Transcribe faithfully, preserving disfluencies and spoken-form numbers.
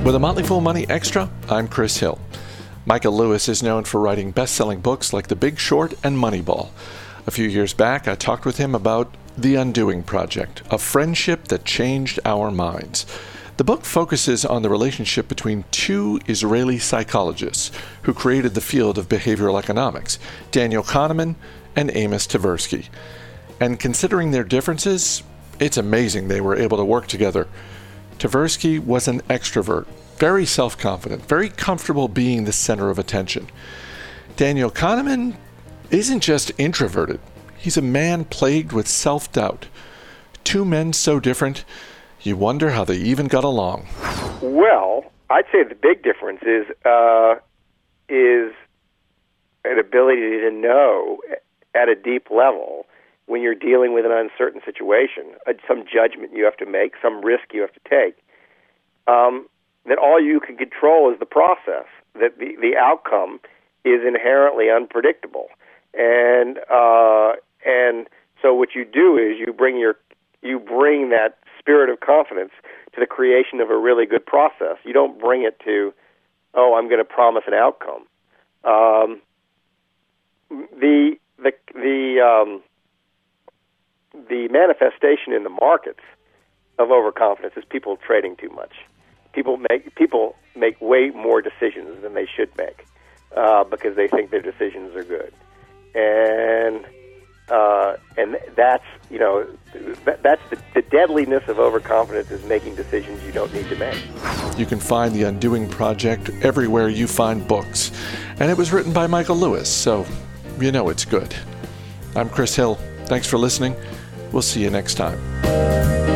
With a Motley Fool Money Extra, I'm Chris Hill. Michael Lewis is known for writing best-selling books like The Big Short and Moneyball. A few years back, I talked with him about The Undoing Project, a friendship that changed our minds. The book focuses on the relationship between two Israeli psychologists who created the field of behavioral economics, Daniel Kahneman and Amos Tversky. And considering their differences, it's amazing they were able to work together. Tversky was an extrovert, very self-confident, very comfortable being the center of attention. Daniel Kahneman isn't just introverted. He's a man plagued with self-doubt. Two men so different, you wonder how they even got along. Well, I'd say the big difference is uh, is an ability to know at a deep level when you're dealing with an uncertain situation, uh, some judgment you have to make, some risk you have to take, um, that all you can control is the process, that the, the outcome is inherently unpredictable. And uh, and so what you do is you bring your you bring that spirit of confidence to the creation of a really good process. You don't bring it to, oh, I'm going to promise an outcome. Um, the the the um, the manifestation in the markets of overconfidence is people trading too much. People make people make way more decisions than they should make uh, because they think their decisions are good, and uh, and that's you know that, that's the, the deadliness of overconfidence is making decisions you don't need to make. You can find The Undoing Project everywhere you find books, and it was written by Michael Lewis, so you know it's good. I'm Chris Hill. Thanks for listening. We'll see you next time.